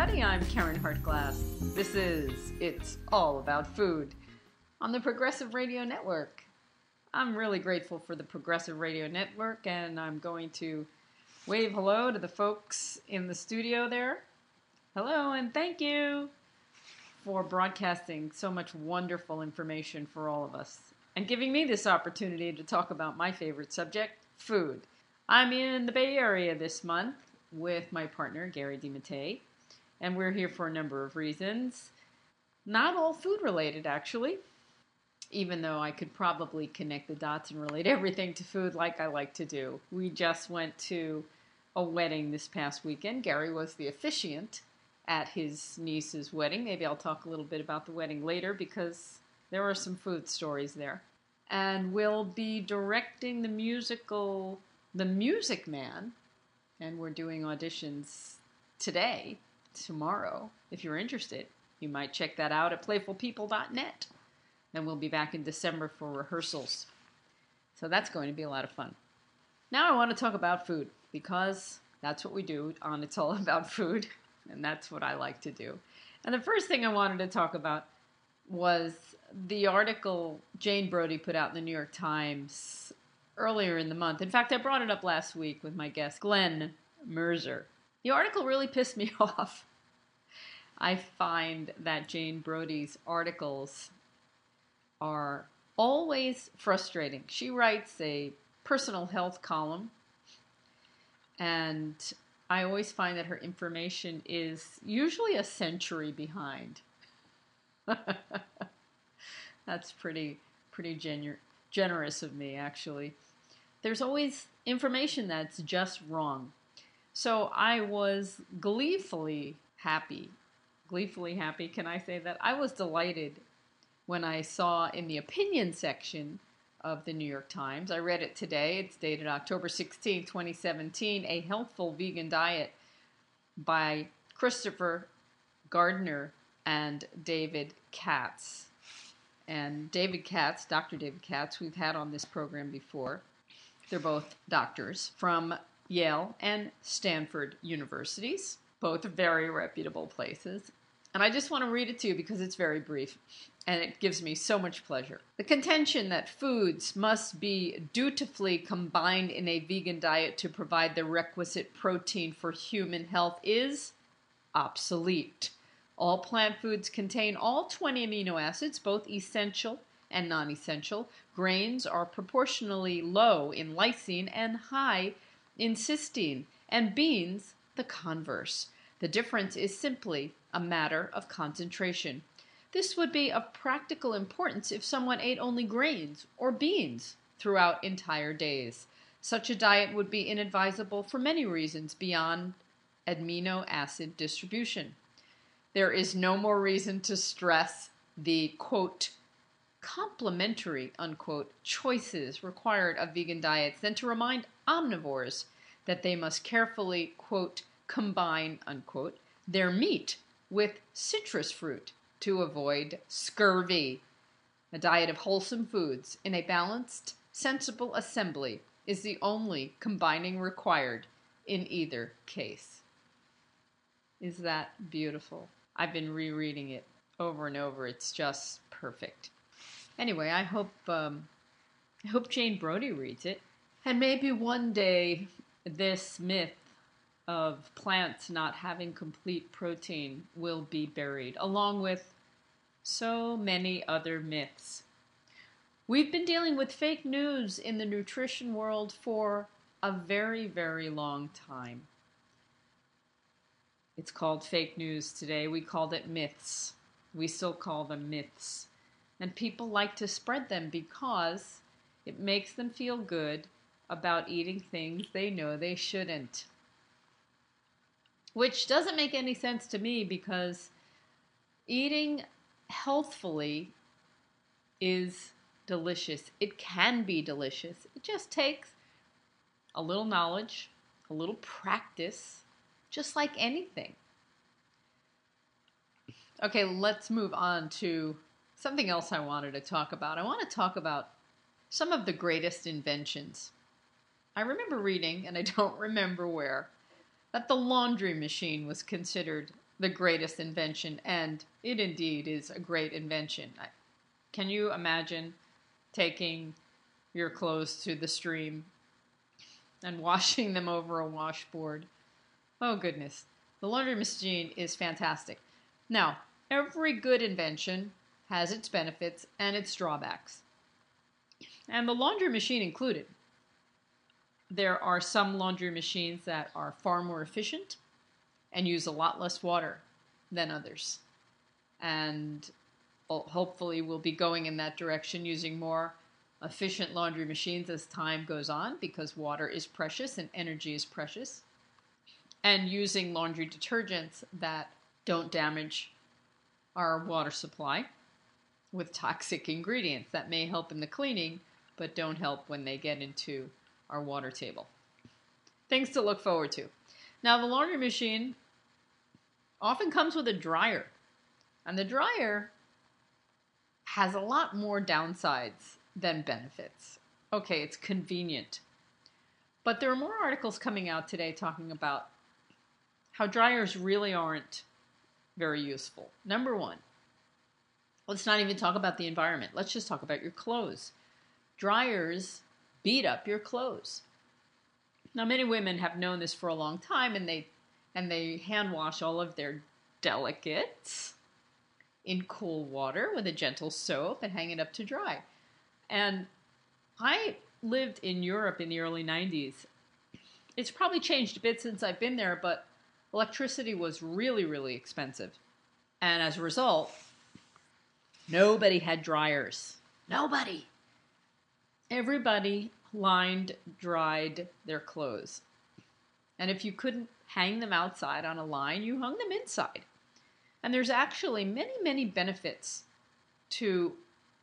everybody. I'm Karen Hartglass. This is It's All About Food on the Progressive Radio Network. I'm really grateful for the Progressive Radio Network, and I'm going to wave hello to the folks in the studio there. Hello, and thank you for broadcasting so much wonderful information for all of us and giving me this opportunity to talk about my favorite subject, food. I'm in the Bay Area this month with my partner, Gary DeMattei, and we're here for a number of reasons. Not all food related, actually, even though I could probably connect the dots and relate everything to food like I like to do. We just went to a wedding this past weekend. Gary was the officiant at his niece's wedding. Maybe I'll talk a little bit about the wedding later because there were some food stories there. And we'll be directing the musical The Music Man, and we're doing auditions today, tomorrow. If you're interested, you might check that out at playfulpeople.net. Then we'll be back in December for rehearsals. So that's going to be a lot of fun. Now I want to talk about food because that's what we do on It's All About Food, and that's what I like to do. And the first thing I wanted to talk about was the article Jane Brody put out in the New York Times earlier in the month. In fact, I brought it up last week with my guest, Glenn Merzer. The article really pissed me off. I find that Jane Brody's articles are always frustrating. She writes a personal health column, and I always find that her information is usually a century behind. That's pretty generous of me, actually. There's always information that's just wrong. So I was gleefully happy. Can I say that? I was delighted when I saw in the opinion section of the New York Times, I read it today, it's dated October 16, 2017, A Healthful Vegan Diet by Christopher Gardner and David Katz. And David Katz, Dr. David Katz, we've had on this program before. They're both doctors from Yale and Stanford universities, both very reputable places. And I just want to read it to you because it's very brief, and it gives me so much pleasure. The contention that foods must be dutifully combined in a vegan diet to provide the requisite protein for human health is obsolete. All plant foods contain all 20 amino acids, both essential and non-essential. Grains are proportionally low in lysine and high in cysteine, and beans the converse. The difference is simply a matter of concentration. This would be of practical importance if someone ate only grains or beans throughout entire days. Such a diet would be inadvisable for many reasons beyond amino acid distribution. There is no more reason to stress the, quote, complementary, unquote, choices required of vegan diets than to remind omnivores that they must carefully, quote, combine, unquote, their meat with citrus fruit to avoid scurvy. A diet of wholesome foods in a balanced, sensible assembly is the only combining required in either case. Is that beautiful? I've been rereading it over and over. It's just perfect. Anyway, I hope Jane Brody reads it. And maybe one day this myth of plants not having complete protein will be buried, along with so many other myths. We've been dealing with fake news in the nutrition world for a very, very long time. It's called fake news today. We called it myths. We still call them myths. And people like to spread them because it makes them feel good about eating things they know they shouldn't. Which doesn't make any sense to me because eating healthfully is delicious. It can be delicious. It just takes a little knowledge, a little practice, just like anything. Okay, let's move on to something else I wanted to talk about. I want to talk about some of the greatest inventions. I remember reading, and I don't remember where, that the laundry machine was considered the greatest invention, and it indeed is a great invention. Can you imagine taking your clothes to the stream and washing them over a washboard? Oh, goodness. The laundry machine is fantastic. Now, every good invention has its benefits and its drawbacks, and the laundry machine included. There are some laundry machines that are far more efficient and use a lot less water than others. And hopefully we'll be going in that direction, using more efficient laundry machines as time goes on, because water is precious and energy is precious. And using laundry detergents that don't damage our water supply with toxic ingredients that may help in the cleaning, but don't help when they get into our water table. Things to look forward to. Now, the laundry machine often comes with a dryer, and the dryer has a lot more downsides than benefits. Okay, it's convenient, but there are more articles coming out today talking about how dryers really aren't very useful. Number one, let's not even talk about the environment. Let's just talk about your clothes. Dryers beat up your clothes. Now, many women have known this for a long time, and they hand wash all of their delicates in cool water with a gentle soap and hang it up to dry. And I lived in Europe in the early 90s. It's probably changed a bit since I've been there, but electricity was really, really expensive. And as a result, nobody had dryers. Nobody. Everybody lined, dried their clothes. And if you couldn't hang them outside on a line, you hung them inside. And there's actually many, many benefits to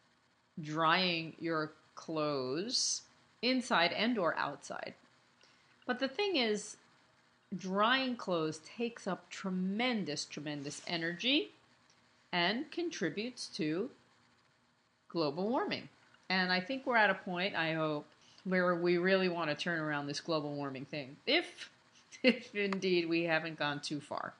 drying your clothes inside and or outside. But the thing is, drying clothes takes up tremendous, tremendous energy and contributes to global warming. And I think we're at a point, I hope, where we really want to turn around this global warming thing, if indeed we haven't gone too far.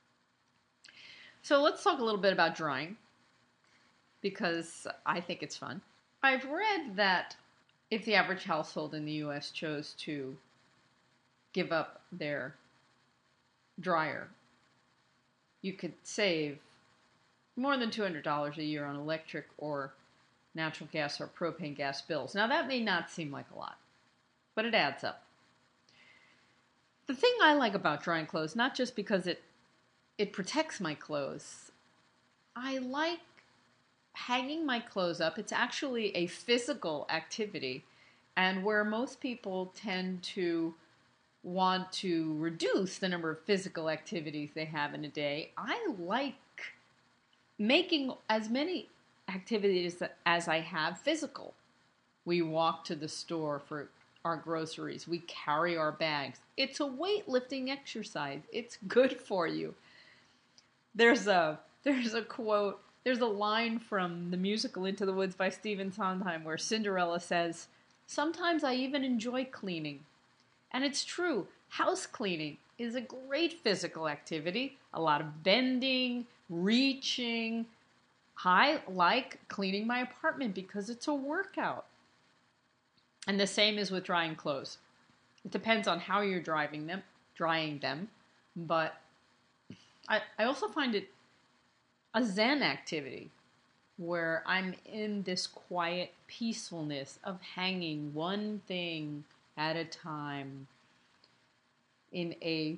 So let's talk a little bit about drying, because I think it's fun. I've read that if the average household in the U.S. chose to give up their dryer, you could save more than $200 a year on electric or natural gas or propane gas bills. Now, that may not seem like a lot, but it adds up. The thing I like about drying clothes, not just because it protects my clothes, I like hanging my clothes up. It's actually a physical activity, and where most people tend to want to reduce the number of physical activities they have in a day, I like making as many activities as I have physical. We walk to the store for our groceries. We carry our bags. It's a weightlifting exercise. It's good for you. There's a quote, there's a line from the musical Into the Woods by Stephen Sondheim where Cinderella says, "Sometimes I even enjoy cleaning." And it's true. House cleaning is a great physical activity. A lot of bending, reaching. I like cleaning my apartment because it's a workout. And the same is with drying clothes. It depends on how you're drying them, but I also find it a Zen activity where I'm in this quiet peacefulness of hanging one thing at a time in a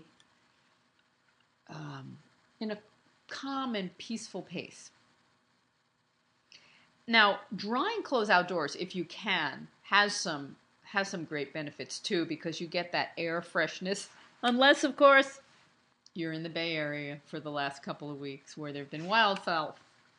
calm and peaceful pace. Now, drying clothes outdoors, if you can, has some great benefits too, because you get that air freshness. Unless, of course, you're in the Bay Area for the last couple of weeks where there have been wildfires.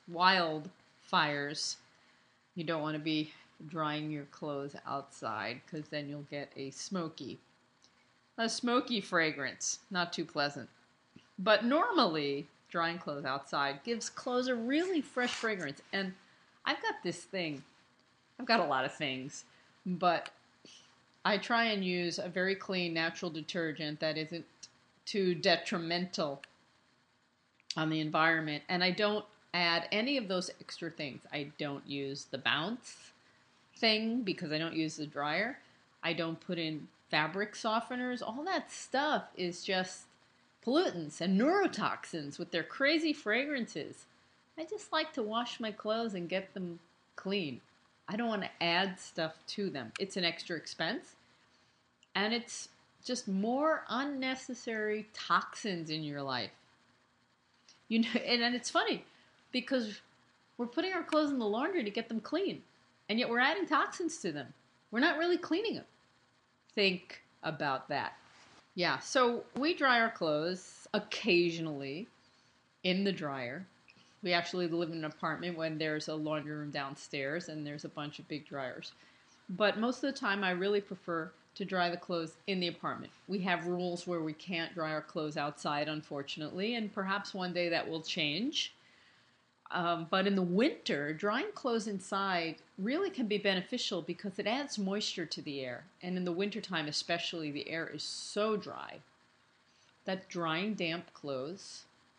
You don't want to be drying your clothes outside, because then you'll get a smoky fragrance. Not too pleasant. But normally, drying clothes outside gives clothes a really fresh fragrance. And I've got this thing. I've got a lot of things, but I try and use a very clean natural detergent that isn't too detrimental on the environment. And I don't add any of those extra things. I don't use the bounce thing because I don't use the dryer. I don't put in fabric softeners. All that stuff is just pollutants and neurotoxins with their crazy fragrances. I just like to wash my clothes and get them clean. I don't want to add stuff to them. It's an extra expense, and it's just more unnecessary toxins in your life. You know, and it's funny because we're putting our clothes in the laundry to get them clean, and yet we're adding toxins to them. We're not really cleaning them. Think about that. Yeah, so we dry our clothes occasionally in the dryer. We actually live in an apartment when there's a laundry room downstairs and there's a bunch of big dryers. But most of the time I really prefer to dry the clothes in the apartment. We have rules where we can't dry our clothes outside, unfortunately, and perhaps one day that will change. But in the winter, drying clothes inside really can be beneficial because it adds moisture to the air. And in the wintertime especially, the air is so dry that drying damp clothes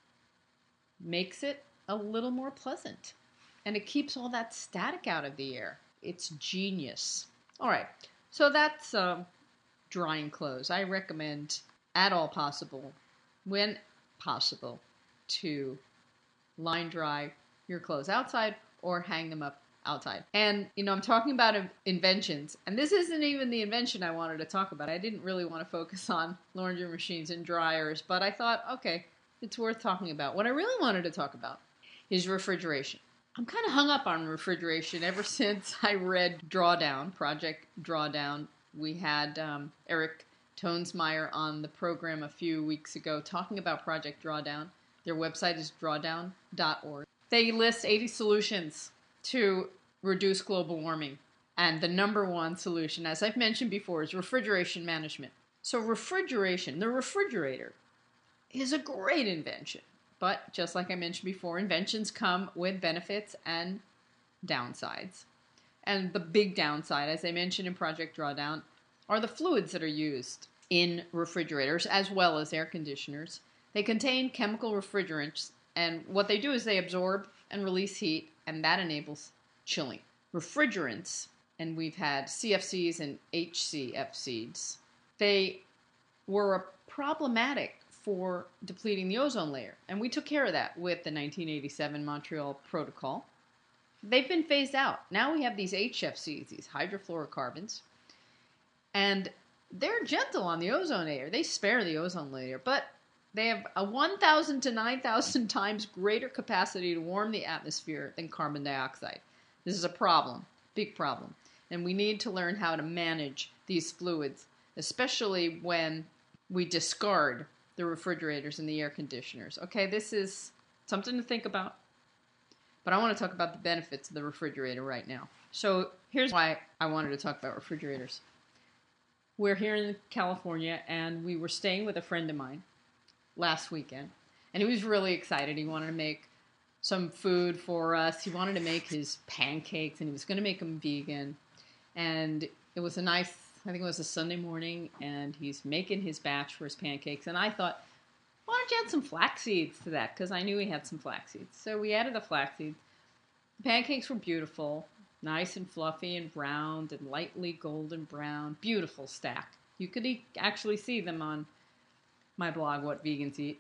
makes it a little more pleasant. And it keeps all that static out of the air. It's genius. All right, so that's drying clothes. I recommend, at all possible, when possible, to line dry your clothes outside or hang them up outside. And, I'm talking about inventions, and this isn't even the invention I wanted to talk about. I didn't really want to focus on laundry machines and dryers, but I thought, okay, it's worth talking about. What I really wanted to talk about is refrigeration. I'm kind of hung up on refrigeration ever since I read Drawdown, Project Drawdown. We had Eric Tonesmeyer on the program a few weeks ago talking about Project Drawdown. Their website is drawdown.org. They list 80 solutions to reduce global warming. And the number one solution, as I've mentioned before, is refrigeration management. So refrigeration, the refrigerator, is a great invention. But just like I mentioned before, inventions come with benefits and downsides. And the big downside, as I mentioned in Project Drawdown, are the fluids that are used in refrigerators as well as air conditioners. They contain chemical refrigerants, and what they do is they absorb and release heat, and that enables chilling. Refrigerants, and we've had CFCs and HCFCs, they were problematic for depleting the ozone layer, and we took care of that with the 1987 Montreal Protocol. They've been phased out. Now we have these HFCs, these hydrofluorocarbons, and they're gentle on the ozone layer. They spare the ozone layer, but they have a 1,000 to 9,000 times greater capacity to warm the atmosphere than carbon dioxide. This is a problem, big problem, and we need to learn how to manage these fluids, especially when we discard the refrigerators and the air conditioners. Okay, this is something to think about, but I want to talk about the benefits of the refrigerator right now. So here's why I wanted to talk about refrigerators. We're here in California, and we were staying with a friend of mine last weekend, and he was really excited. He wanted to make some food for us. He wanted to make his pancakes, and he was going to make them vegan. And it was I think it was a Sunday morning, and he's making his batch for his pancakes. And I thought, why don't you add some flax seeds to that? Because I knew he had some flax seeds. So we added the flax seeds. The pancakes were beautiful, nice and fluffy and round and lightly golden brown. Beautiful stack. You could actually see them on my blog, What Vegans Eat.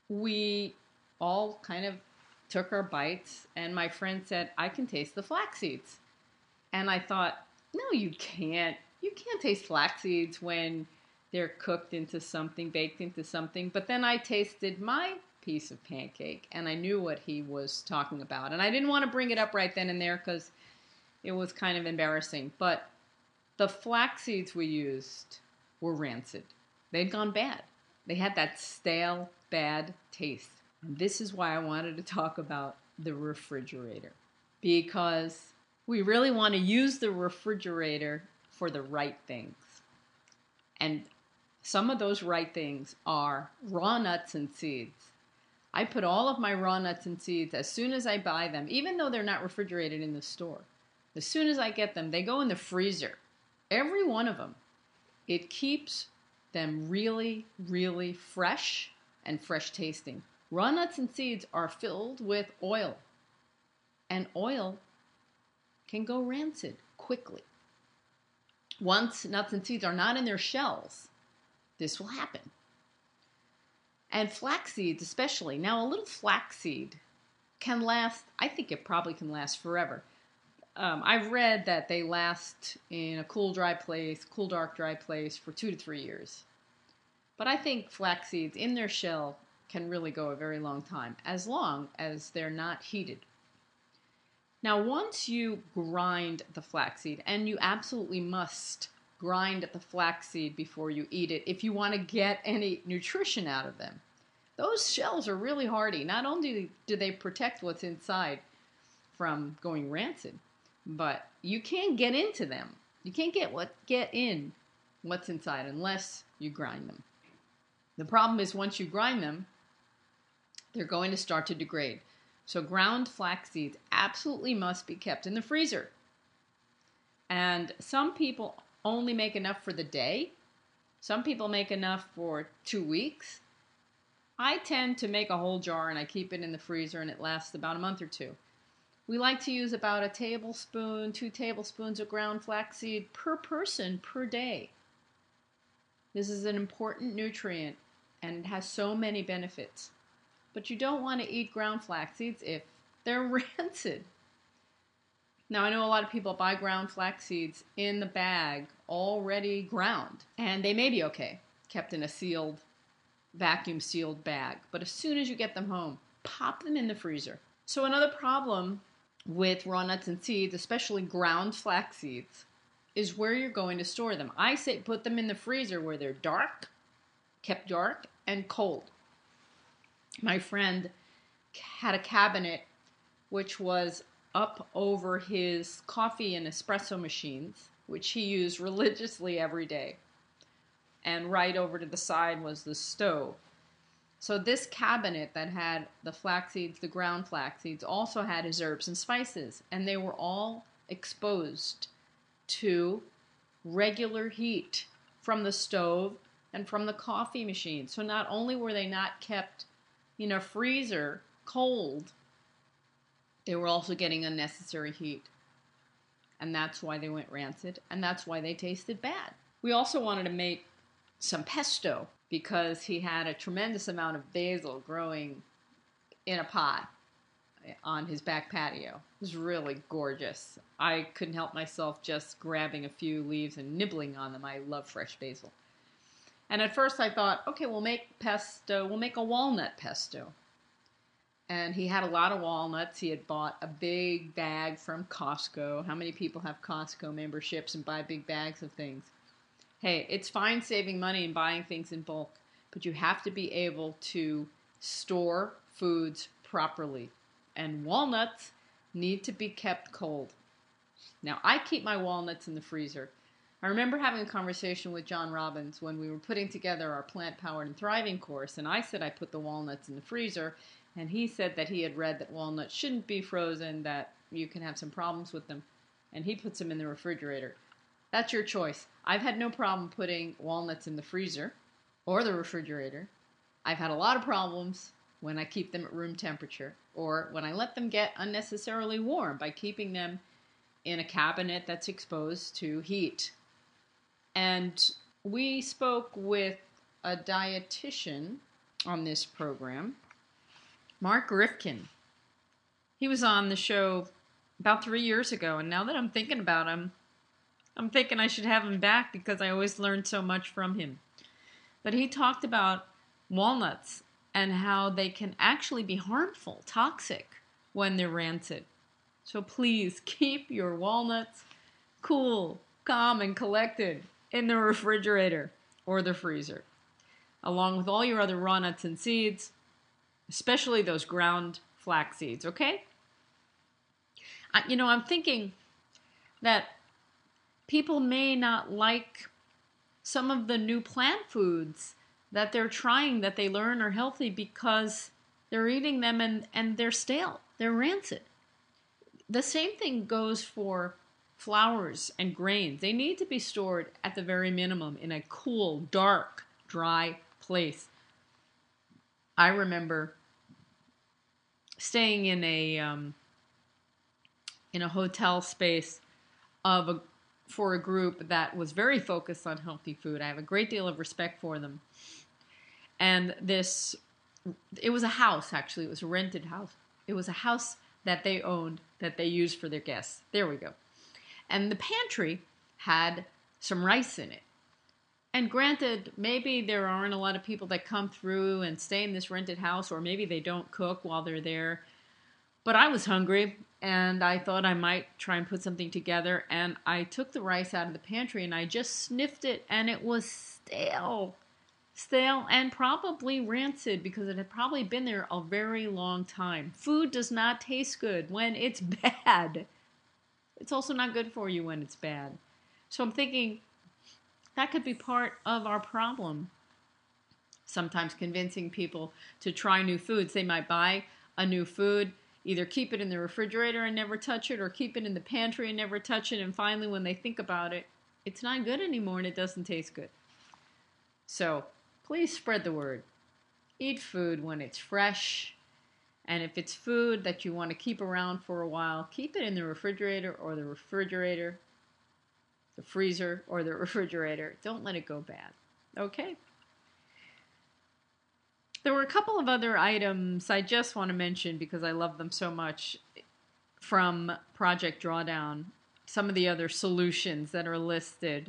We all kind of took our bites, and my friend said, I can taste the flax seeds. And I thought, no, you can't. You can't taste flax seeds when they're cooked into something, baked into something. But then I tasted my piece of pancake, and I knew what he was talking about. And I didn't want to bring it up right then and there because it was kind of embarrassing. But the flax seeds we used were rancid. They'd gone bad. They had that stale, bad taste. And this is why I wanted to talk about the refrigerator. Because we really want to use the refrigerator for the right things. And some of those right things are raw nuts and seeds. I put all of my raw nuts and seeds as soon as I buy them, even though they're not refrigerated in the store. As soon as I get them, they go in the freezer. Every one of them. It keeps them really, really fresh and fresh tasting. Raw nuts and seeds are filled with oil, and oil can go rancid quickly. Once nuts and seeds are not in their shells, this will happen. And flax seeds especially. Now, a little flax seed can last, I think it probably can last forever. I've read that they last in a cool, dark, dry place for 2 to 3 years. But I think flax seeds in their shell can really go a very long time, as long as they're not heated. Now, once you grind the flaxseed, and you absolutely must grind the flaxseed before you eat it if you want to get any nutrition out of them. Those shells are really hardy. Not only do they protect what's inside from going rancid, but you can't get into them. You can't get in what's inside unless you grind them. The problem is once you grind them, they're going to start to degrade. So ground flax seeds absolutely must be kept in the freezer. And some people only make enough for the day. Some people make enough for 2 weeks. I tend to make a whole jar and I keep it in the freezer and it lasts about a month or two. We like to use about 1 tablespoon, 2 tablespoons of ground flaxseed per person per day. This is an important nutrient and it has so many benefits. But you don't want to eat ground flax seeds if they're rancid. Now, I know a lot of people buy ground flax seeds in the bag already ground, and they may be okay, kept in a sealed, vacuum-sealed bag. But as soon as you get them home, pop them in the freezer. So another problem with raw nuts and seeds, especially ground flax seeds, is where you're going to store them. I say put them in the freezer where they're dark, kept dark, and cold. My friend had a cabinet which was up over his coffee and espresso machines, which he used religiously every day. And right over to the side was the stove. So this cabinet that had the flax seeds, the ground flax seeds, also had his herbs and spices. And they were all exposed to regular heat from the stove and from the coffee machine. So not only were they not kept in a freezer cold, they were also getting unnecessary heat. And that's why they went rancid, and that's why they tasted bad. We also wanted to make some pesto because he had a tremendous amount of basil growing in a pot on his back patio. It was really gorgeous. I couldn't help myself just grabbing a few leaves and nibbling on them. I love fresh basil. And at first I thought, okay, we'll make pesto. We'll make a walnut pesto. And he had a lot of walnuts. He had bought a big bag from Costco. How many people have Costco memberships and buy big bags of things? Hey, it's fine saving money and buying things in bulk, but you have to be able to store foods properly. And walnuts need to be kept cold. Now, I keep my walnuts in the freezer. I remember having a conversation with John Robbins when we were putting together our Plant Powered and Thriving course, and I said I put the walnuts in the freezer, and he said that he had read that walnuts shouldn't be frozen, that you can have some problems with them, and he puts them in the refrigerator. That's your choice. I've had no problem putting walnuts in the freezer or the refrigerator. I've had a lot of problems when I keep them at room temperature or when I let them get unnecessarily warm by keeping them in a cabinet that's exposed to heat. And we spoke with a dietitian on this program, Mark Rifkin. He was on the show about 3 years ago, and now that I'm thinking about him, I'm thinking I should have him back because I always learned so much from him. But he talked about walnuts and how they can actually be harmful, toxic, when they're rancid. So please keep your walnuts cool, calm, and collected in the refrigerator or the freezer, along with all your other raw nuts and seeds, especially those ground flax seeds, okay? I'm thinking that people may not like some of the new plant foods that they're trying that they learn are healthy because they're eating them and they're stale. They're rancid. The same thing goes for flours and grains. They need to be stored at the very minimum in a cool, dark, dry place. I remember staying in a hotel space for a group that was very focused on healthy food. I have a great deal of respect for them. And it was a house, actually. It was a rented house. It was a house that they owned that they used for their guests. There we go. And the pantry had some rice in it. And granted, maybe there aren't a lot of people that come through and stay in this rented house, or maybe they don't cook while they're there. But I was hungry, and I thought I might try and put something together. And I took the rice out of the pantry, and I just sniffed it, and it was stale. Stale and probably rancid, because it had probably been there a very long time. Food does not taste good when it's bad. It's also not good for you when it's bad. So I'm thinking that could be part of our problem. Sometimes convincing people to try new foods. They might buy a new food, either keep it in the refrigerator and never touch it, or keep it in the pantry and never touch it, and finally when they think about it, it's not good anymore and it doesn't taste good. So please spread the word. Eat food when it's fresh. And if it's food that you want to keep around for a while, keep it in the refrigerator, the freezer, or the refrigerator. Don't let it go bad. Okay? There were a couple of other items I just want to mention because I love them so much from Project Drawdown. Some of the other solutions that are listed.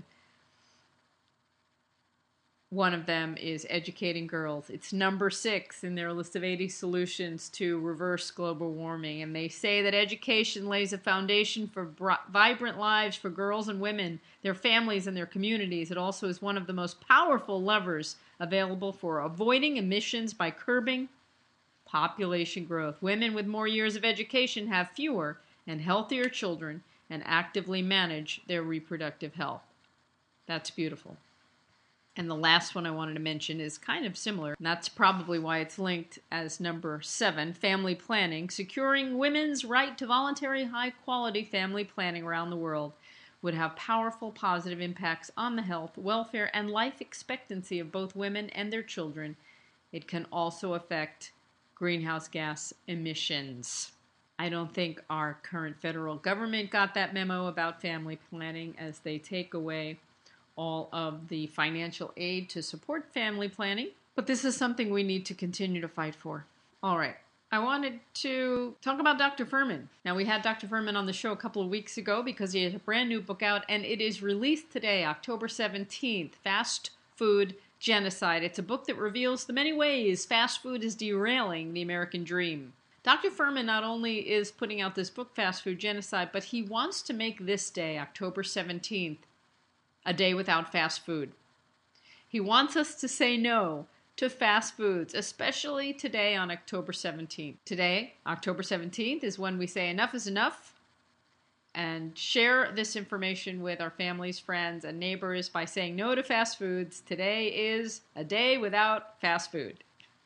One of them is educating girls. It's number 6 in their list of 80 solutions to reverse global warming. And they say that education lays a foundation for vibrant lives for girls and women, their families, and their communities. It also is one of the most powerful levers available for avoiding emissions by curbing population growth. Women with more years of education have fewer and healthier children and actively manage their reproductive health. That's beautiful. And the last one I wanted to mention is kind of similar. And that's probably why it's linked as number 7, family planning. Securing women's right to voluntary high-quality family planning around the world would have powerful positive impacts on the health, welfare, and life expectancy of both women and their children. It can also affect greenhouse gas emissions. I don't think our current federal government got that memo about family planning, as they take away all of the financial aid to support family planning. But this is something we need to continue to fight for. All right. I wanted to talk about Dr. Fuhrman. Now, we had Dr. Fuhrman on the show a couple of weeks ago because he has a brand new book out, and it is released today, October 17th, Fast Food Genocide. It's a book that reveals the many ways fast food is derailing the American dream. Dr. Fuhrman not only is putting out this book, Fast Food Genocide, but he wants to make this day, October 17th, a day without fast food. He wants us to say no to fast foods, especially today on October 17th. Today, October 17th, is when we say enough is enough and share this information with our families, friends, and neighbors by saying no to fast foods. Today is a day without fast food.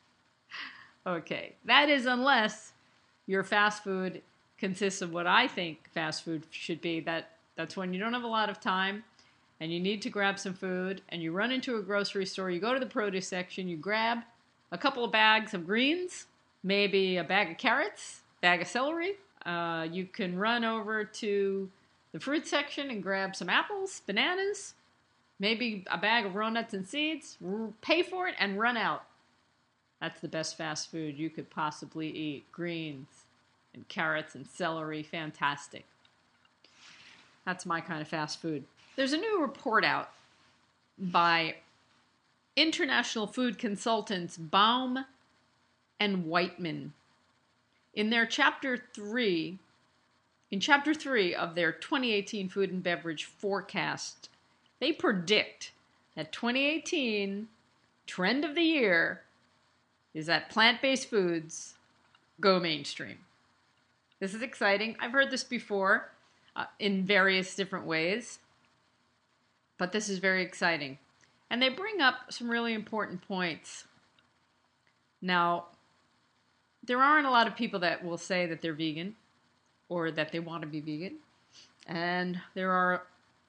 Okay, that is unless your fast food consists of what I think fast food should be. That's when you don't have a lot of time and you need to grab some food, and you run into a grocery store, you go to the produce section, you grab a couple of bags of greens, maybe a bag of carrots, bag of celery. You can run over to the fruit section and grab some apples, bananas, maybe a bag of raw nuts and seeds, pay for it, and run out. That's the best fast food you could possibly eat. Greens and carrots and celery, fantastic. That's my kind of fast food. There's a new report out by international food consultants Baum and Whiteman. In chapter 3 of their 2018 Food and Beverage Forecast, they predict that 2018 trend of the year is that plant-based foods go mainstream. This is exciting. I've heard this before in various different ways. But this is very exciting. And they bring up some really important points. Now, there aren't a lot of people that will say that they're vegan or that they want to be vegan. And there aren't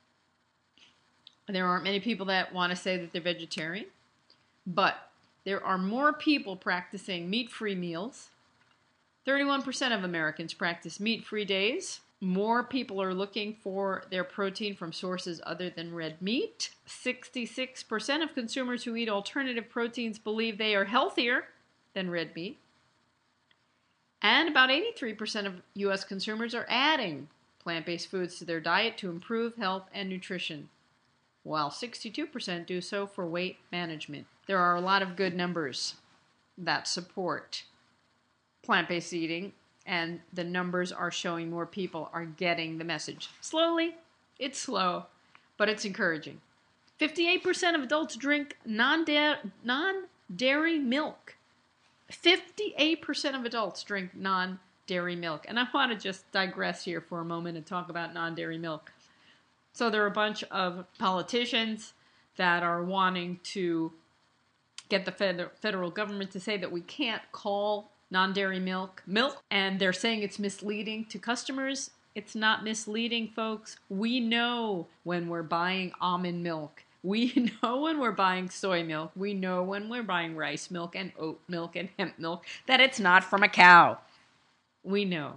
many people that want to say that they're vegetarian. But there are more people practicing meat-free meals 31% of Americans practice meat-free days. More people are looking for their protein from sources other than red meat. 66% of consumers who eat alternative proteins believe they are healthier than red meat. And about 83% of U.S. consumers are adding plant-based foods to their diet to improve health and nutrition, while 62% do so for weight management. There are a lot of good numbers that support plant-based eating, and the numbers are showing more people are getting the message. Slowly, it's slow, but it's encouraging. 58% of adults drink non-dairy milk. 58% of adults drink non-dairy milk. And I want to just digress here for a moment and talk about non-dairy milk. So there are a bunch of politicians that are wanting to get the federal government to say that we can't call non-dairy milk, and they're saying it's misleading to customers. It's not misleading, folks. We know when we're buying almond milk. We know when we're buying soy milk. We know when we're buying rice milk and oat milk and hemp milk that it's not from a cow. We know.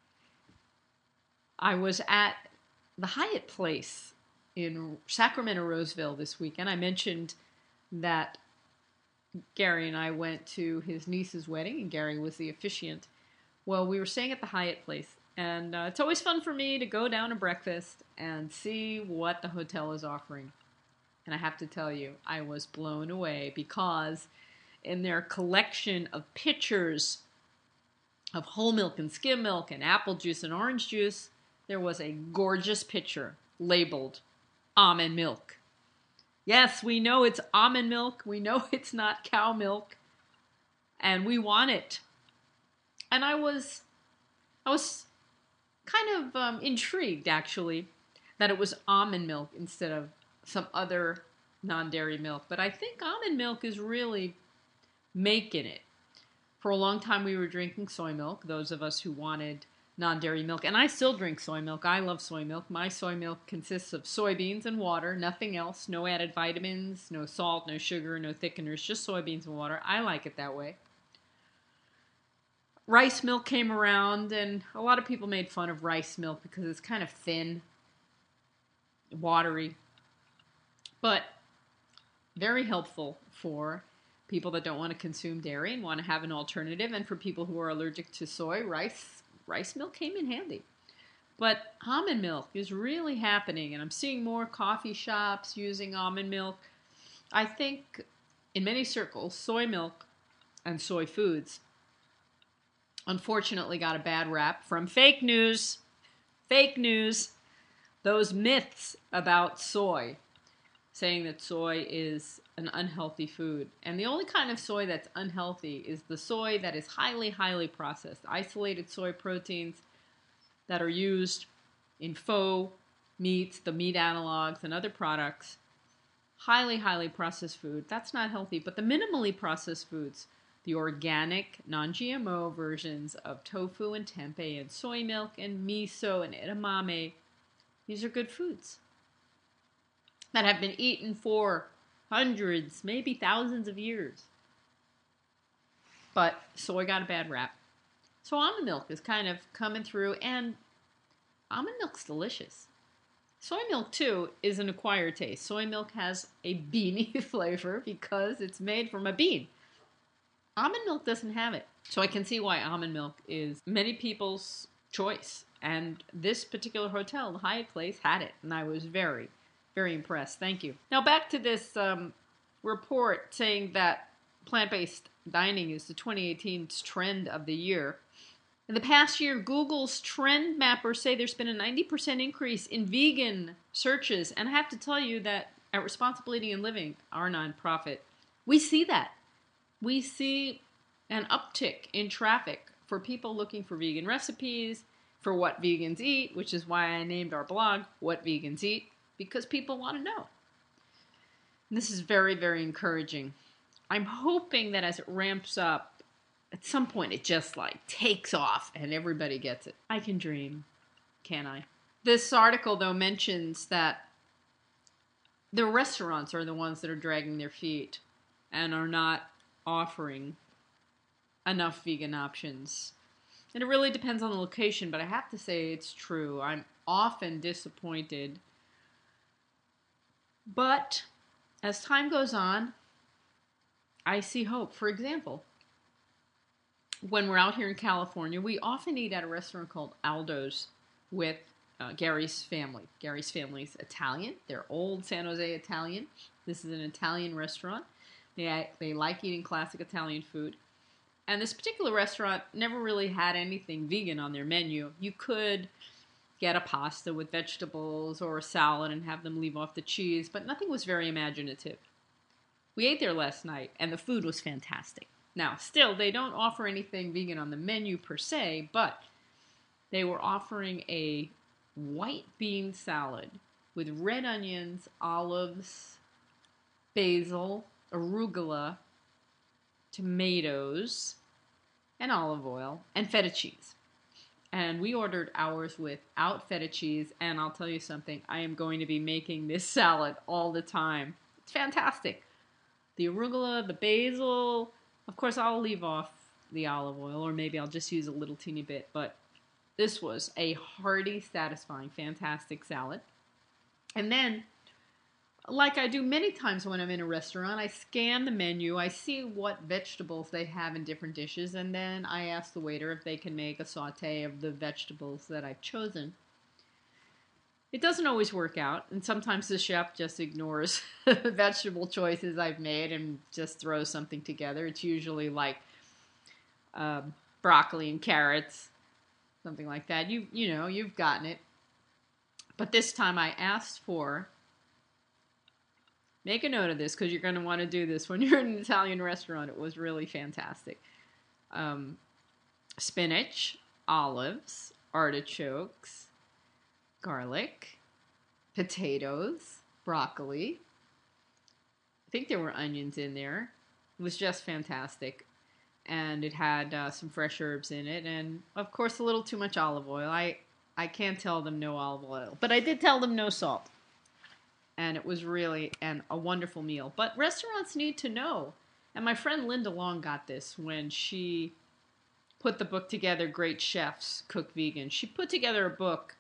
I was at the Hyatt Place in Sacramento, Roseville this weekend. I mentioned that Gary and I went to his niece's wedding, and Gary was the officiant. Well, we were staying at the Hyatt Place, and it's always fun for me to go down to breakfast and see what the hotel is offering. And I have to tell you, I was blown away because in their collection of pitchers of whole milk and skim milk and apple juice and orange juice, there was a gorgeous pitcher labeled almond milk. Yes, we know it's almond milk. We know it's not cow milk. And we want it. And I was kind of intrigued, actually, that it was almond milk instead of some other non-dairy milk. But I think almond milk is really making it. For a long time, we were drinking soy milk, those of us who wanted non-dairy milk. And I still drink soy milk. I love soy milk. My soy milk consists of soybeans and water, nothing else. No added vitamins, no salt, no sugar, no thickeners, just soybeans and water. I like it that way. Rice milk came around, and a lot of people made fun of rice milk because it's kind of thin, watery, but very helpful for people that don't want to consume dairy and want to have an alternative, and for people who are allergic to soy, rice milk came in handy. But almond milk is really happening, and I'm seeing more coffee shops using almond milk. I think in many circles, soy milk and soy foods unfortunately got a bad rap from fake news. Fake news. Those myths about soy, saying that soy is an unhealthy food. And the only kind of soy that's unhealthy is the soy that is highly, highly processed. Isolated soy proteins that are used in faux meats, the meat analogs, and other products. Highly, highly processed food. That's not healthy. But the minimally processed foods, the organic, non-GMO versions of tofu and tempeh and soy milk and miso and edamame, these are good foods that have been eaten for hundreds, maybe thousands of years. But soy got a bad rap. So almond milk is kind of coming through, and almond milk's delicious. Soy milk, too, is an acquired taste. Soy milk has a beany flavor because it's made from a bean. Almond milk doesn't have it. So I can see why almond milk is many people's choice. And this particular hotel, the Hyatt Place, had it. And I was very, very impressed. Thank you. Now back to this report saying that plant-based dining is the 2018 trend of the year. In the past year, Google's trend mappers say there's been a 90% increase in vegan searches. And I have to tell you that at Responsible Eating and Living, our nonprofit, we see that. We see an uptick in traffic for people looking for vegan recipes, for what vegans eat, which is why I named our blog What Vegans Eat, because people want to know. And this is very, very encouraging. I'm hoping that as it ramps up, at some point it just takes off and everybody gets it. I can dream, can't I? This article, though, mentions that the restaurants are the ones that are dragging their feet and are not offering enough vegan options. And it really depends on the location, but I have to say it's true. I'm often disappointed. But as time goes on, I see hope. For example, when we're out here in California, we often eat at a restaurant called Aldo's with Gary's family. Gary's family's Italian. They're old San Jose Italian. This is an Italian restaurant. They like eating classic Italian food. And this particular restaurant never really had anything vegan on their menu. You could get a pasta with vegetables or a salad and have them leave off the cheese, but nothing was very imaginative. We ate there last night, and the food was fantastic. Now, still, they don't offer anything vegan on the menu per se, but they were offering a white bean salad with red onions, olives, basil, arugula, tomatoes, and olive oil, and feta cheese. And we ordered ours without feta cheese, and I'll tell you something, I am going to be making this salad all the time. It's fantastic. The arugula, the basil, of course I'll leave off the olive oil, or maybe I'll just use a little teeny bit, but this was a hearty, satisfying, fantastic salad. And then, like I do many times when I'm in a restaurant, I scan the menu, I see what vegetables they have in different dishes, and then I ask the waiter if they can make a saute of the vegetables that I've chosen. It doesn't always work out, and sometimes the chef just ignores the vegetable choices I've made and just throws something together. It's usually like broccoli and carrots, something like that. You've gotten it. But this time I asked for, make a note of this because you're going to want to do this when you're in an Italian restaurant. It was really fantastic. Spinach, olives, artichokes, garlic, potatoes, broccoli. I think there were onions in there. It was just fantastic. And it had some fresh herbs in it. And, of course, a little too much olive oil. I can't tell them no olive oil. But I did tell them no salt. And it was really a wonderful meal. But restaurants need to know. And my friend Linda Long got this when she put the book together, Great Chefs Cook Vegan. She put together a book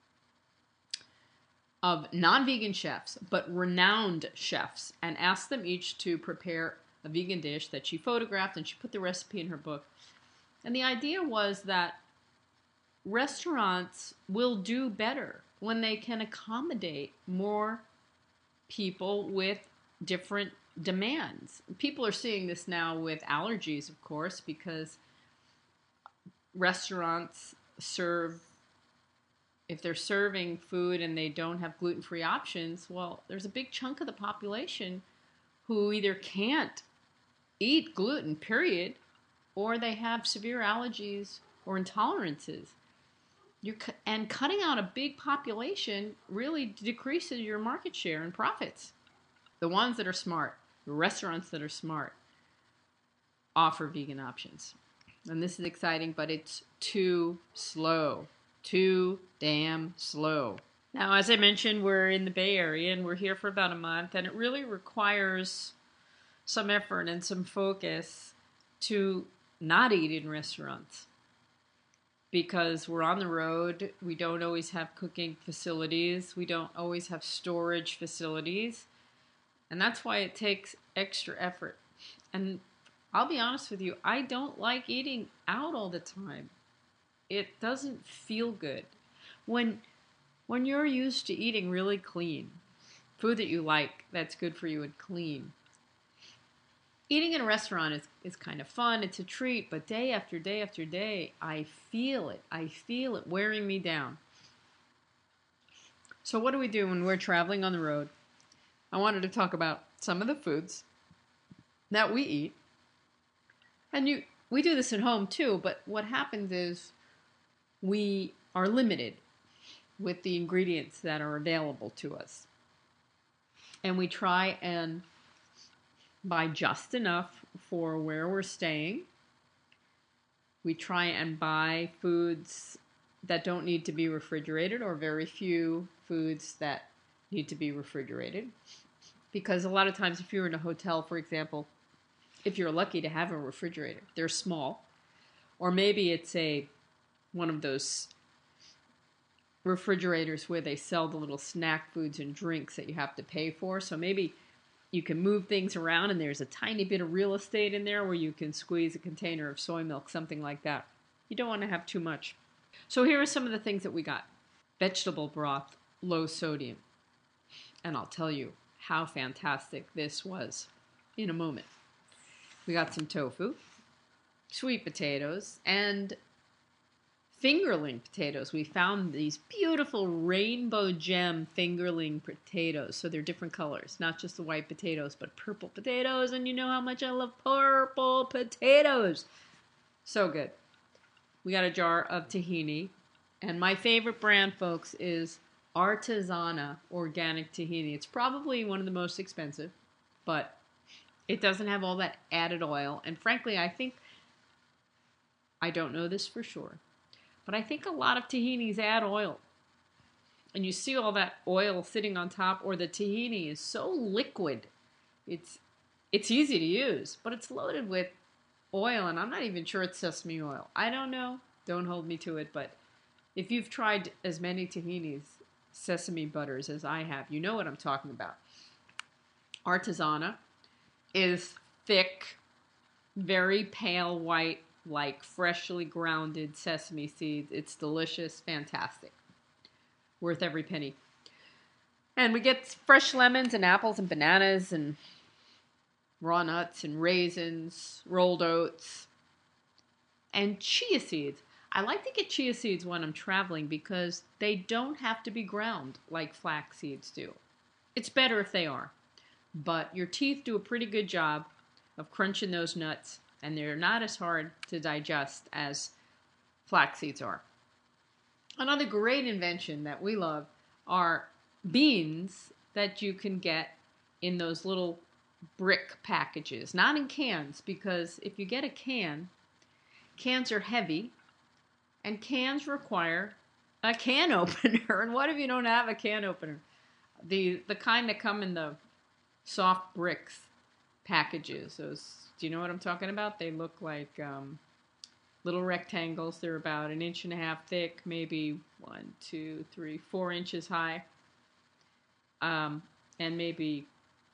of non-vegan chefs, but renowned chefs, and asked them each to prepare a vegan dish that she photographed, and she put the recipe in her book. And the idea was that restaurants will do better when they can accommodate more people with different demands. People are seeing this now with allergies, of course, because restaurants if they're serving food and they don't have gluten-free options, well, there's a big chunk of the population who either can't eat gluten, period, or they have severe allergies or intolerances. And cutting out a big population really decreases your market share and profits. The ones that are smart, the restaurants that are smart, offer vegan options. And this is exciting, but it's too slow. Too damn slow. Now, as I mentioned, we're in the Bay Area, and we're here for about a month, and it really requires some effort and some focus to not eat in restaurants. Because we're on the road, we don't always have cooking facilities, we don't always have storage facilities, and that's why it takes extra effort. And I'll be honest with you, I don't like eating out all the time. It doesn't feel good. When you're used to eating really clean, food that you like that's good for you and clean, eating in a restaurant is kind of fun, it's a treat, but day after day after day, I feel it wearing me down. So what do we do when we're traveling on the road? I wanted to talk about some of the foods that we eat. And we do this at home too, but what happens is we are limited with the ingredients that are available to us. And we try and buy just enough for where we're staying. We try and buy foods that don't need to be refrigerated, or very few foods that need to be refrigerated. Because a lot of times if you're in a hotel, for example, if you're lucky to have a refrigerator, they're small. Or maybe it's a one of those refrigerators where they sell the little snack foods and drinks that you have to pay for. So maybe you can move things around and there's a tiny bit of real estate in there where you can squeeze a container of soy milk, something like that. You don't want to have too much. So here are some of the things that we got. Vegetable broth, low sodium. And I'll tell you how fantastic this was in a moment. We got some tofu, sweet potatoes, and fingerling potatoes. We found these beautiful rainbow gem fingerling potatoes. So they're different colors, not just the white potatoes, but purple potatoes. And you know how much I love purple potatoes. So good. We got a jar of tahini. And my favorite brand, folks, is Artisana Organic Tahini. It's probably one of the most expensive, but it doesn't have all that added oil. And frankly, I don't know this for sure, but I think a lot of tahinis add oil. And you see all that oil sitting on top, or the tahini is so liquid. It's easy to use, but it's loaded with oil, and I'm not even sure it's sesame oil. I don't know. Don't hold me to it, but if you've tried as many tahinis, sesame butters, as I have, you know what I'm talking about. Artisana is thick, very pale white, like freshly grounded sesame seeds. It's delicious, fantastic. Worth every penny. And we get fresh lemons and apples and bananas and raw nuts and raisins, rolled oats, and chia seeds. I like to get chia seeds when I'm traveling because they don't have to be ground like flax seeds do. It's better if they are. But your teeth do a pretty good job of crunching those nuts, and they're not as hard to digest as flax seeds are. Another great invention that we love are beans that you can get in those little brick packages. Not in cans, because if you get a can, cans are heavy, and cans require a can opener. And what if you don't have a can opener? The kind that come in the soft bricks packages. Those, do you know what I'm talking about? They look like little rectangles. They're about 1.5 inches thick, maybe 4 inches high, and maybe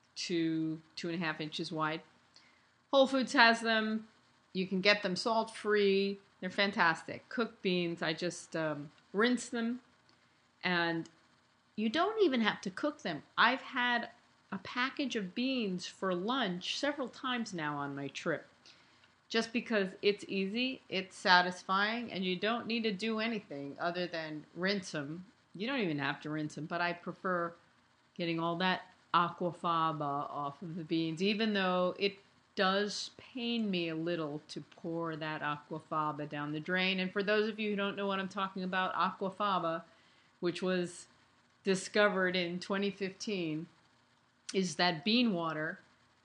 2.5 inches wide. Whole Foods has them. You can get them salt-free. They're fantastic. Cooked beans, I just rinse them, and you don't even have to cook them. I've had a package of beans for lunch several times now on my trip, just because it's easy, it's satisfying, and you don't need to do anything other than rinse them. You don't even have to rinse them, but I prefer getting all that aquafaba off of the beans, even though it does pain me a little to pour that aquafaba down the drain. And for those of you who don't know what I'm talking about, aquafaba, which was discovered in 2015, is that bean water,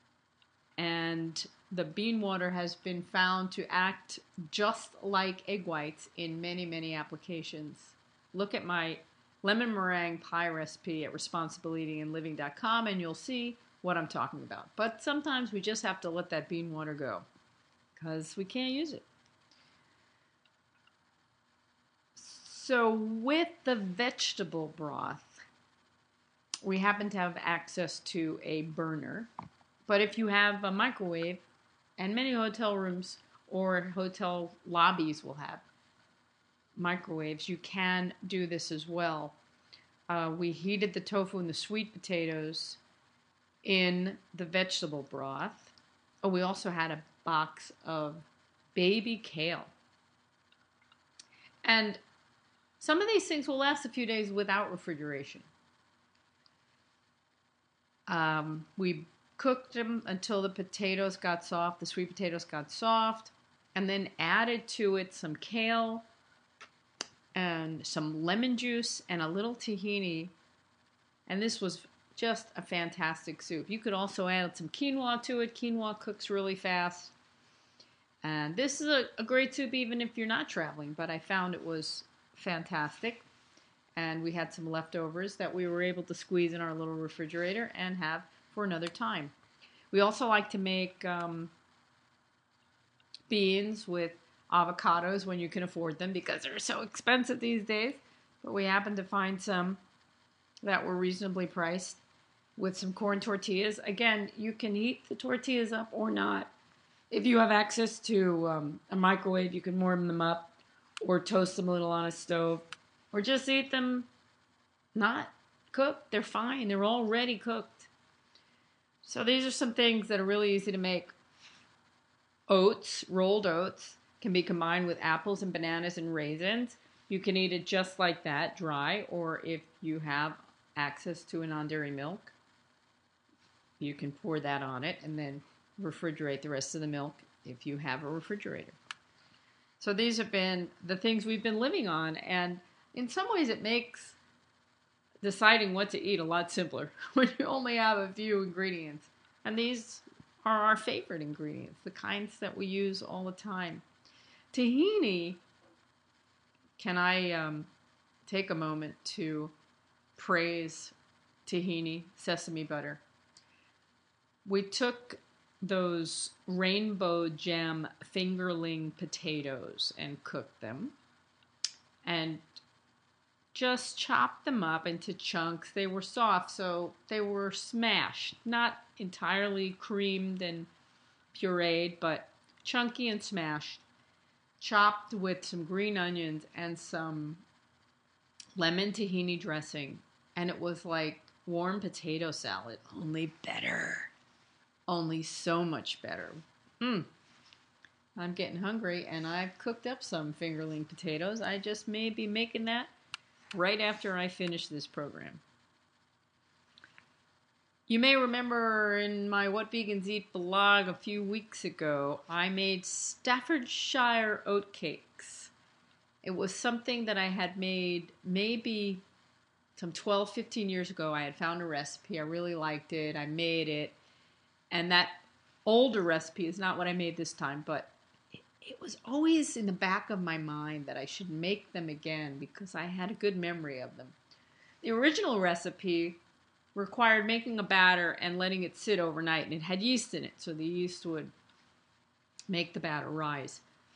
and the bean water has been found to act just like egg whites in many, many applications. Look at my lemon meringue pie recipe at responsibleleatingandliving.com and you'll see what I'm talking about. But sometimes we just have to let that bean water go because we can't use it. So with the vegetable broth, we happen to have access to a burner. But if you have a microwave, and many hotel rooms or hotel lobbies will have microwaves, you can do this as well. We heated the tofu and the sweet potatoes in the vegetable broth. Oh, we also had a box of baby kale. And some of these things will last a few days without refrigeration. We cooked them until the potatoes got soft, the sweet potatoes got soft, and then added to it some kale and some lemon juice and a little tahini. And this was just a fantastic soup. You could also add some quinoa to it. Quinoa cooks really fast. And this is a great soup even if you're not traveling, but I found it was fantastic. And we had some leftovers that we were able to squeeze in our little refrigerator and have for another time. We also like to make beans with avocados when you can afford them because they're so expensive these days. But we happened to find some that were reasonably priced with some corn tortillas. Again, you can heat the tortillas up or not. If you have access to a microwave, you can warm them up or toast them a little on a stove or just eat them not cooked. They're fine. They're already cooked. So these are some things that are really easy to make. Oats, rolled oats, can be combined with apples and bananas and raisins. You can eat it just like that, dry, or if you have access to a non-dairy milk, you can pour that on it and then refrigerate the rest of the milk if you have a refrigerator. So these have been the things we've been living on, and in some ways it makes deciding what to eat a lot simpler when you only have a few ingredients. And these are our favorite ingredients, the kinds that we use all the time. Tahini, can I take a moment to praise tahini, sesame butter? We took those rainbow jam fingerling potatoes and cooked them and just chopped them up into chunks. They were soft, so they were smashed, not entirely creamed and pureed, but chunky and smashed, chopped with some green onions and some lemon tahini dressing, and it was like warm potato salad, only better. Only so much better. I'm getting hungry, and I've cooked up some fingerling potatoes. I just may be making that right after I finish this program. You may remember in my What Vegans Eat blog a few weeks ago, I made Staffordshire oatcakes. It was something that I had made maybe some 12, 15 years ago. I had found a recipe. I really liked it. I made it. And that older recipe is not what I made this time, but it was always in the back of my mind that I should make them again because I had a good memory of them. The original recipe required making a batter and letting it sit overnight, and it had yeast in it, so the yeast would make the batter rise.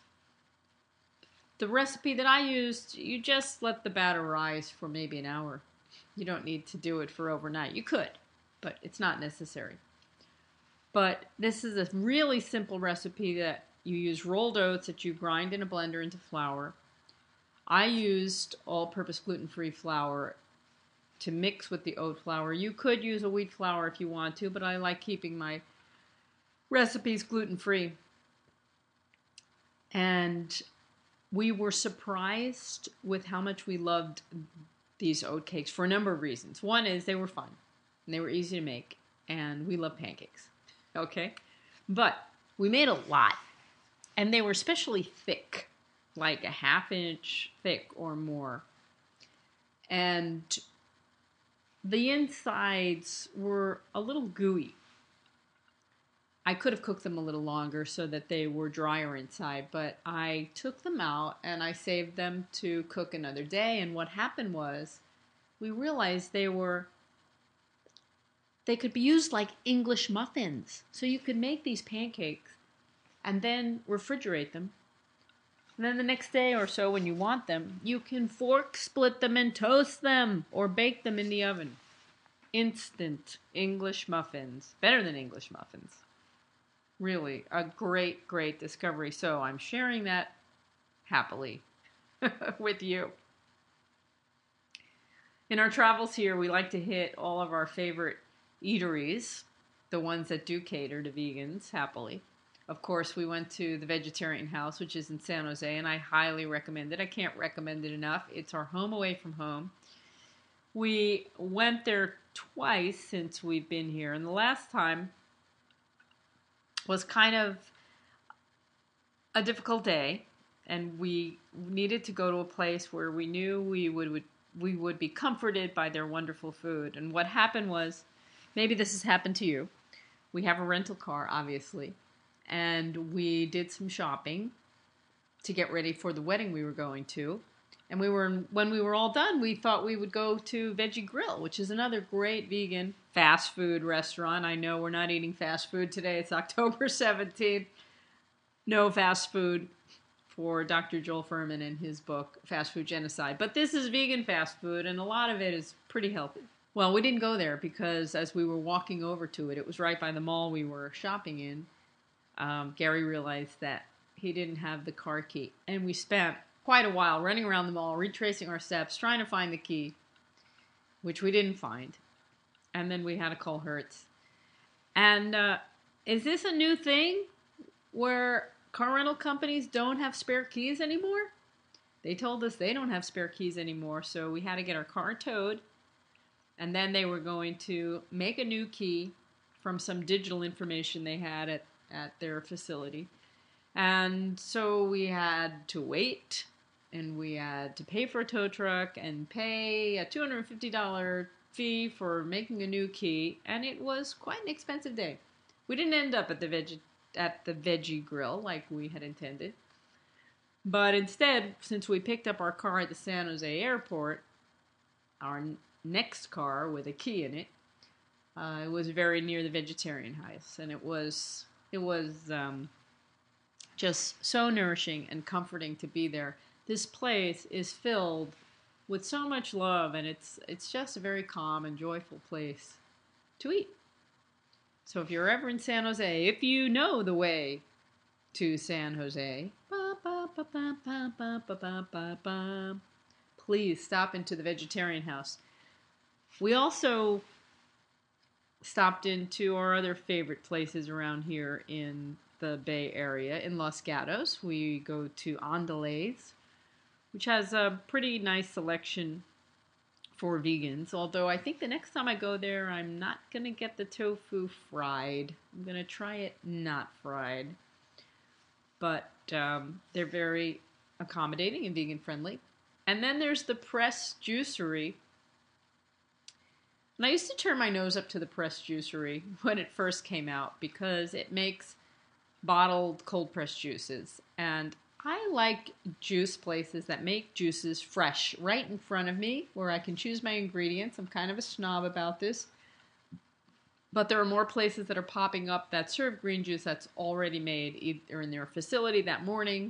The recipe that I used, you just let the batter rise for maybe an hour. You don't need to do it for overnight. You could, but it's not necessary. But this is a really simple recipe that you use rolled oats that you grind in a blender into flour. I used all-purpose gluten-free flour to mix with the oat flour. You could use a wheat flour if you want to, but I like keeping my recipes gluten-free. And we were surprised with how much we loved these oat cakes for a number of reasons. One is they were fun, and they were easy to make, and we love pancakes. Okay? But we made a lot, and they were especially thick, like a half-inch thick or more. And the insides were a little gooey. I could have cooked them a little longer so that they were drier inside, but I took them out and I saved them to cook another day. And what happened was we realized they could be used like English muffins. So you could make these pancakes and then refrigerate them. And then the next day or so when you want them, you can fork split them and toast them or bake them in the oven. Instant English muffins. Better than English muffins. Really, a great, great discovery. So I'm sharing that happily with you. In our travels here, we like to hit all of our favorite eateries, the ones that do cater to vegans happily. Of course, we went to the Vegetarian House, which is in San Jose, and I highly recommend it. I can't recommend it enough. It's our home away from home. We went there twice since we've been here, and the last time was kind of a difficult day, and we needed to go to a place where we knew we would be comforted by their wonderful food. And what happened was, maybe this has happened to you. We have a rental car, obviously, and we did some shopping to get ready for the wedding we were going to. And when we were all done, we thought we would go to Veggie Grill, which is another great vegan fast food restaurant. I know we're not eating fast food today. It's October 17th. No fast food for Dr. Joel Fuhrman in his book, Fast Food Genocide. But this is vegan fast food, and a lot of it is pretty healthy. Well, we didn't go there because as we were walking over to it, it was right by the mall we were shopping in. Gary realized that he didn't have the car key. And we spent quite a while running around the mall, retracing our steps, trying to find the key, which we didn't find. And then we had to call Hertz. And is this a new thing where car rental companies don't have spare keys anymore? They told us they don't have spare keys anymore, so we had to get our car towed. And then they were going to make a new key from some digital information they had at their facility. And so we had to wait, and we had to pay for a tow truck and pay a $250 fee for making a new key, and it was quite an expensive day. We didn't end up at the veggie grill like we had intended. But instead, since we picked up our car at the San Jose airport, our next car with a key in it, it was very near the vegetarian house, and it was just so nourishing and comforting to be there. This place is filled with so much love, and it's just a very calm and joyful place to eat. So if you're ever in San Jose, if you know the way to San Jose, please stop into the vegetarian house. We also stopped into our other favorite places around here in the Bay Area. In Los Gatos, we go to Andales, which has a pretty nice selection for vegans. Although I think the next time I go there, I'm not going to get the tofu fried. I'm going to try it not fried. But they're very accommodating and vegan friendly. And then there's the Press Juicery. And I used to turn my nose up to the Press Juicery when it first came out because it makes bottled cold pressed juices. And I like juice places that make juices fresh right in front of me where I can choose my ingredients. I'm kind of a snob about this. But there are more places that are popping up that serve green juice that's already made either in their facility that morning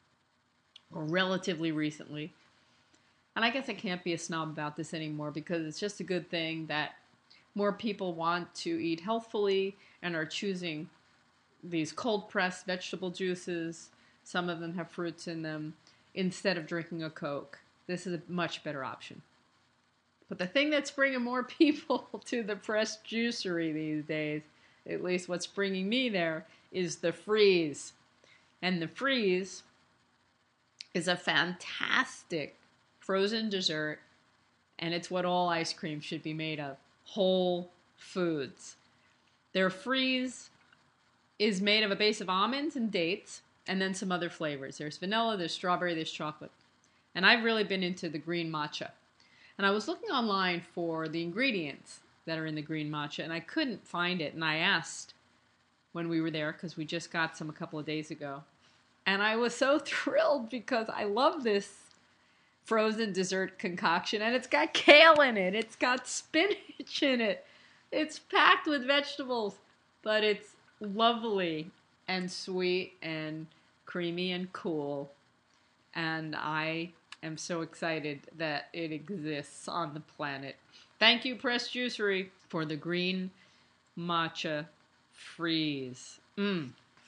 or relatively recently. And I guess I can't be a snob about this anymore because it's just a good thing that more people want to eat healthfully and are choosing these cold-pressed vegetable juices. Some of them have fruits in them instead of drinking a Coke. This is a much better option. But the thing that's bringing more people to the Press Juicery these days, at least what's bringing me there, is the Freeze. And the Freeze is a fantastic frozen dessert, and it's what all ice cream should be made of. Whole foods. Their Freeze is made of a base of almonds and dates, and then some other flavors. There's vanilla, there's strawberry, there's chocolate. And I've really been into the green matcha. And I was looking online for the ingredients that are in the green matcha, and I couldn't find it. And I asked when we were there, because we just got some a couple of days ago. And I was so thrilled because I love this frozen dessert concoction, and it's got kale in it, it's got spinach in it, it's packed with vegetables, but it's lovely and sweet and creamy and cool, and I am so excited that it exists on the planet. Thank you, Press Juicery, for the green matcha Freeze. I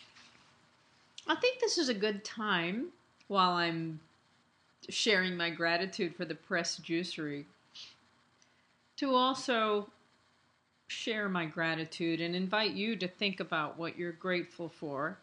think this is a good time while I'm sharing my gratitude for the Press Juicery to also share my gratitude and invite you to think about what you're grateful for.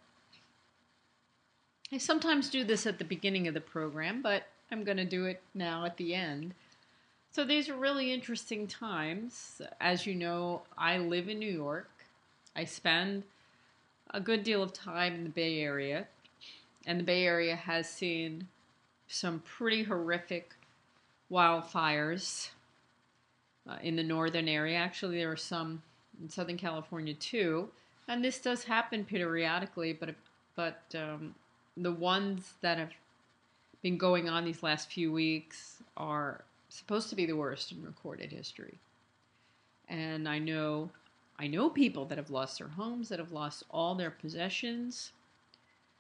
I sometimes do this at the beginning of the program, but I'm going to do it now at the end. So these are really interesting times. As you know, I live in New York. I spend a good deal of time in the Bay Area, and the Bay Area has seen some pretty horrific wildfires in the northern area. Actually, there are some in Southern California too, and this does happen periodically. But the ones that have been going on these last few weeks are supposed to be the worst in recorded history. And I know people that have lost their homes, that have lost all their possessions.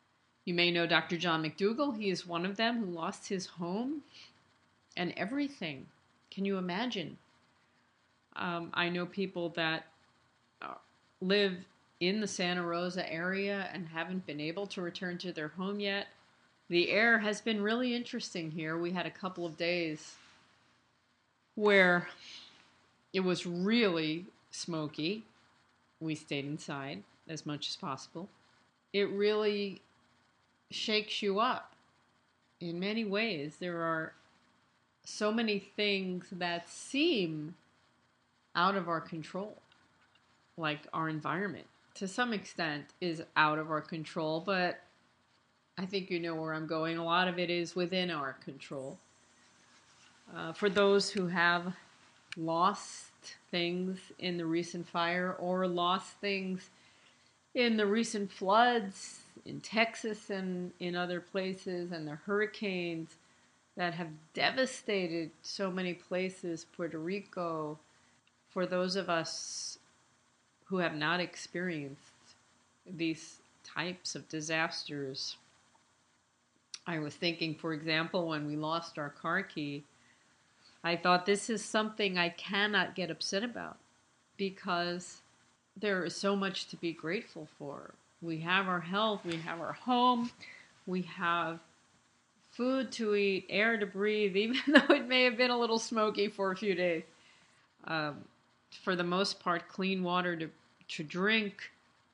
You may know Dr. John McDougall. He is one of them who lost his home and everything. Can you imagine? I know people that live in the Santa Rosa area and haven't been able to return to their home yet. The air has been really interesting here. We had a couple of days where it was really smoky. We stayed inside as much as possible. It really shakes you up in many ways. There are so many things that seem out of our control, like our environment. To some extent is out of our control, but I think you know where I'm going. A lot of it is within our control. For those who have lost things in the recent fire or lost things in the recent floods in Texas and in other places, and the hurricanes that have devastated so many places, Puerto Rico, for those of us who have not experienced these types of disasters. I was thinking, for example, when we lost our car key, I thought this is something I cannot get upset about because there is so much to be grateful for. We have our health, we have our home, we have food to eat, air to breathe, even though it may have been a little smoky for a few days. For the most part, clean water to drink.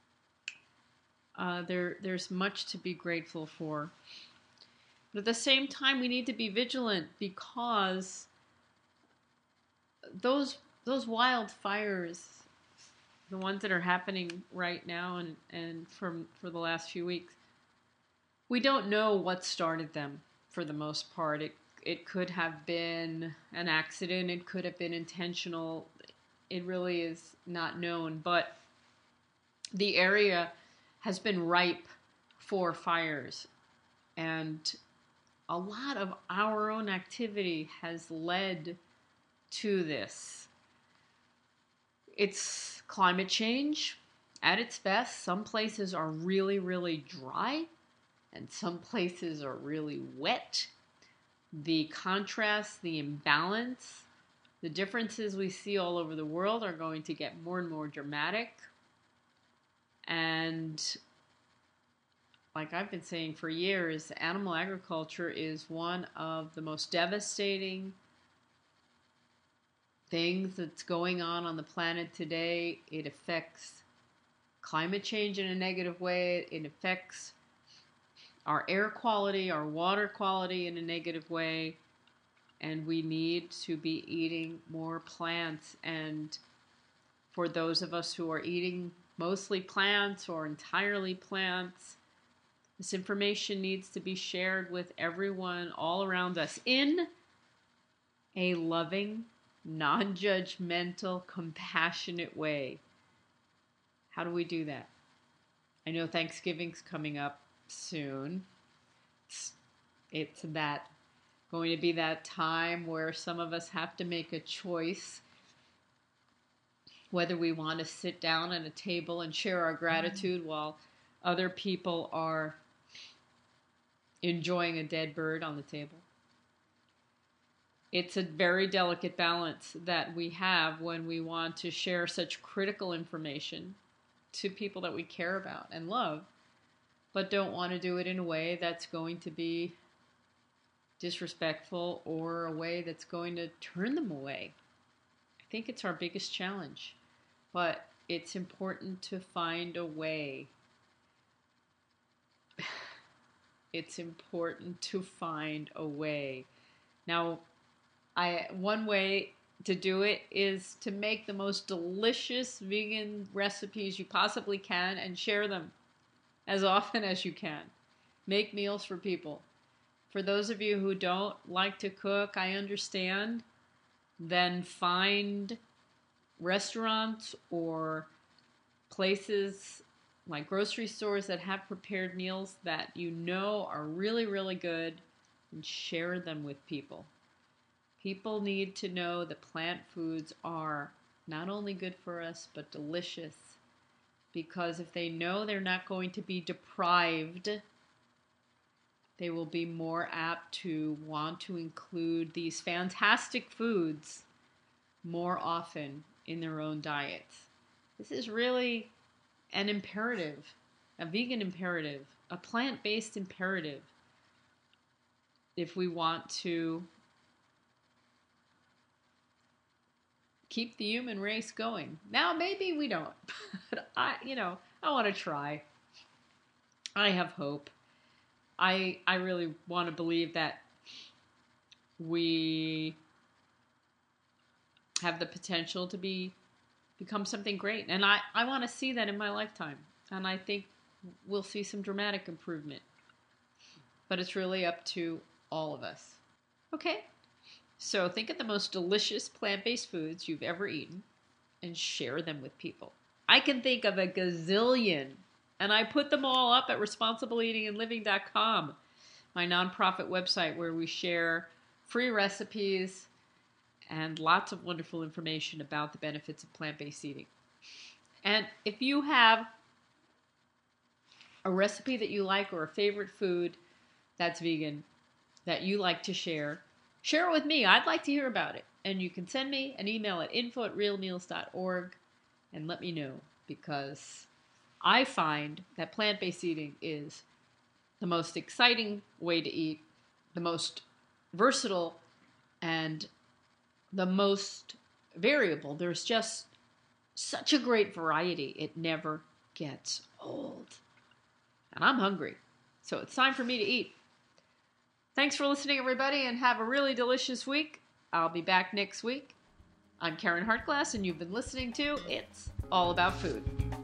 There's much to be grateful for. But at the same time, we need to be vigilant because those wildfires, the ones that are happening right now and for the last few weeks, we don't know what started them for the most part. It could have been an accident. It could have been intentional. It really is not known. But the area has been ripe for fires. And a lot of our own activity has led to this. It's climate change at its best. Some places are really, really dry, and some places are really wet. The contrast, the imbalance, the differences we see all over the world are going to get more and more dramatic. And like I've been saying for years, animal agriculture is one of the most devastating things that's going on the planet today. It affects climate change in a negative way. It affects our air quality, our water quality in a negative way. And we need to be eating more plants. And for those of us who are eating mostly plants or entirely plants, this information needs to be shared with everyone all around us in a loving, non-judgmental, compassionate way. How do we do that? I know Thanksgiving's coming up soon. It's going to be that time where some of us have to make a choice whether we want to sit down at a table and share our gratitude while other people are enjoying a dead bird on the table. It's a very delicate balance that we have when we want to share such critical information to people that we care about and love, but don't want to do it in a way that's going to be disrespectful or a way that's going to turn them away. I think it's our biggest challenge, but it's important to find a way. It's important to find a way. Now, one way to do it is to make the most delicious vegan recipes you possibly can and share them as often as you can. Make meals for people. For those of you who don't like to cook, I understand. Then find restaurants or places like grocery stores that have prepared meals that you know are really, really good, and share them with people. People need to know that plant foods are not only good for us, but delicious. Because if they know they're not going to be deprived They will be more apt to want to include these fantastic foods more often in their own diets. This is really an imperative, a vegan imperative, a plant-based imperative, if we want to keep the human race going. Now, maybe we don't, but I want to try. I have hope. I really want to believe that we have the potential to become something great. And I want to see that in my lifetime. And I think we'll see some dramatic improvement. But it's really up to all of us. Okay, so think of the most delicious plant-based foods you've ever eaten and share them with people. I can think of a gazillion, and I put them all up at responsibleeatingandliving.com, my nonprofit website where we share free recipes and lots of wonderful information about the benefits of plant-based eating. And if you have a recipe that you like or a favorite food that's vegan that you like to share it with me. I'd like to hear about it. And you can send me an email at info@realmeals.org and let me know, because I find that plant-based eating is the most exciting way to eat, the most versatile, and the most variable. There's just such a great variety. It never gets old. And I'm hungry, so it's time for me to eat. Thanks for listening, everybody, and have a really delicious week. I'll be back next week. I'm Karen Hartglass, and you've been listening to It's All About Food.